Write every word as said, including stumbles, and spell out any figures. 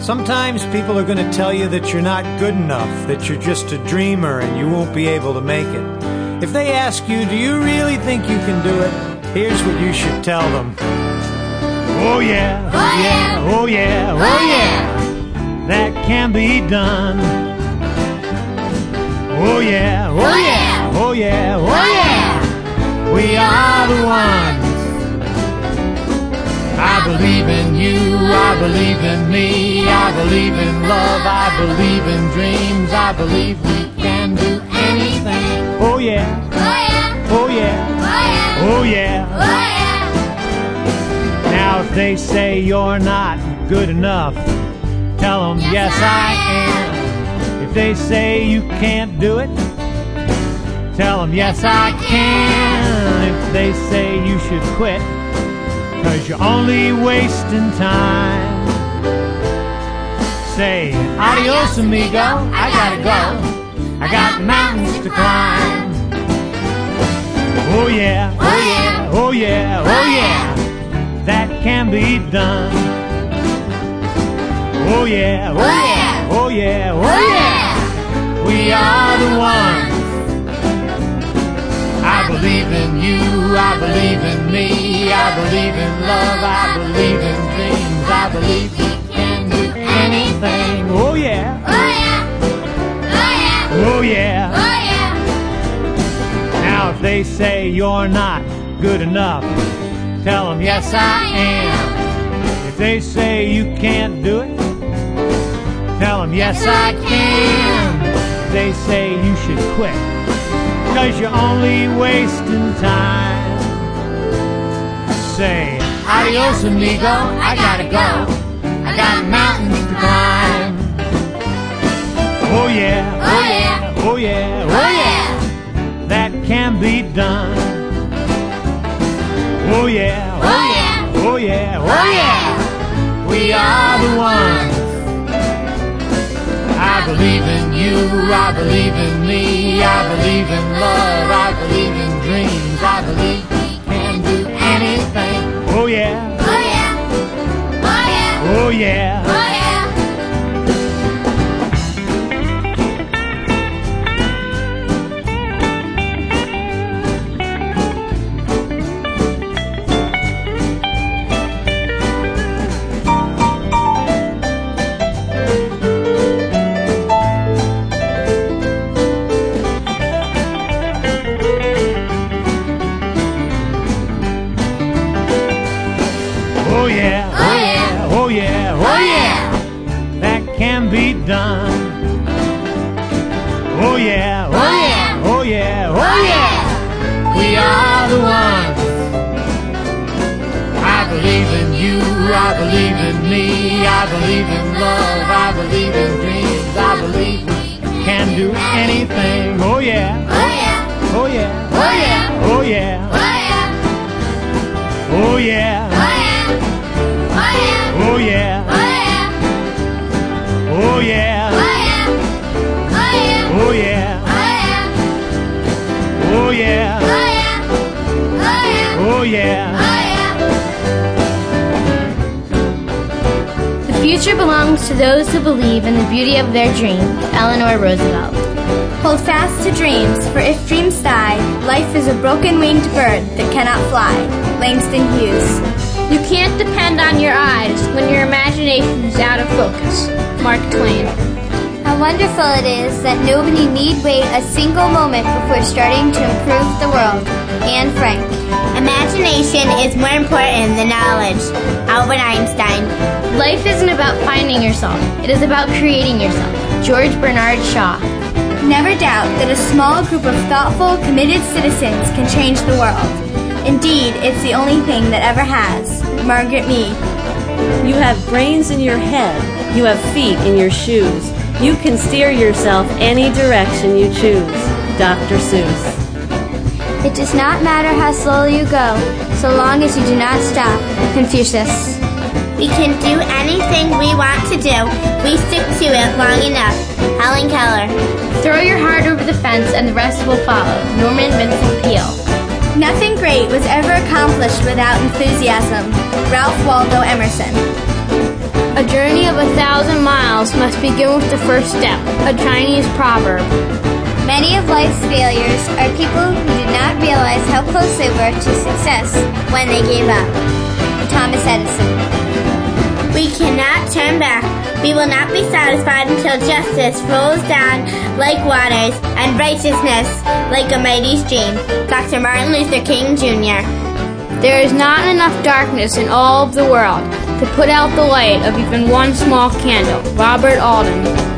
Sometimes people are going to tell you that you're not good enough, that you're just a dreamer and you won't be able to make it. If they ask you, do you really think you can do it? Here's what you should tell them. Oh yeah, oh yeah, oh yeah, oh, oh yeah, that can be done. Oh yeah, oh, oh yeah, oh yeah, oh, oh yeah, we are the ones. I believe in you, I believe in me, I believe in love, I believe in dreams, I believe we can do anything. Oh yeah, oh yeah, oh yeah, oh yeah, oh yeah, oh yeah. Now if they say you're not good enough, tell them yes, yes I am. If they say you can't do it, tell them yes I can. If they say you should quit, 'cause you're only wasting time, say adios amigo, I gotta go, I got mountains to climb. Oh yeah, oh yeah, oh yeah, oh yeah, that can be done. Oh yeah, oh yeah, oh yeah, oh yeah, we are the ones. I believe in you, I believe in me, I believe in love, I believe in dreams, I believe we can do anything. Oh yeah, oh yeah, oh yeah, oh yeah, oh yeah. Now if they say you're not good enough, tell them yes I am. If they say you can't do it, tell them yes I can. If they say you should quit, 'cause you're only wasting time, say adios amigo, I gotta go, I got mountains to climb. Oh yeah, oh yeah, oh yeah, oh yeah, that can be done. Oh yeah, oh yeah, oh yeah, oh yeah, we are the ones. I believe in you, I believe in me, I believe in love, I believe in dreams, I believe we can do anything. Oh yeah, oh yeah, oh yeah, oh yeah, oh yeah. Oh yeah, oh yeah, oh yeah, oh yeah, that can be done. Oh yeah, oh yeah, oh yeah, oh yeah, we are the ones. I believe in you, I believe in me, I believe in love, I believe in dreams, I believe we can do anything. Oh yeah, oh yeah, oh yeah, oh yeah, oh yeah, oh yeah, oh yeah, oh yeah, oh yeah, oh yeah, oh yeah, oh yeah, oh yeah, oh yeah, oh yeah, oh yeah, oh yeah. The future belongs to those who believe in the beauty of their dream. Eleanor Roosevelt. Hold fast to dreams, for if dreams die, life is a broken-winged bird that cannot fly. Langston Hughes. You can't depend on your eyes when your imagination is out of focus. Mark Twain. How wonderful it is that nobody need wait a single moment before starting to improve the world. Anne Frank. Imagination is more important than knowledge. Albert Einstein. Life isn't about finding yourself. It is about creating yourself. George Bernard Shaw. Never doubt that a small group of thoughtful, committed citizens can change the world. Indeed, it's the only thing that ever has. Margaret Mead. You have brains in your head. You have feet in your shoes. You can steer yourself any direction you choose. Doctor Seuss. It does not matter how slowly you go, so long as you do not stop. Confucius. We can do anything we want to do. We stick to it long enough. Helen Keller. Throw your heart over the fence and the rest will follow. Norman Vincent Peale. Nothing great was ever accomplished without enthusiasm. Ralph Waldo Emerson. A journey of a thousand miles must begin with the first step, a Chinese proverb. Many of life's failures are people who did not realize how close they were to success when they gave up. Thomas Edison. We cannot turn back. We will not be satisfied until justice rolls down like waters and righteousness like a mighty stream. Doctor Martin Luther King, Junior There is not enough darkness in all of the world to put out the light of even one small candle. Robert Alden.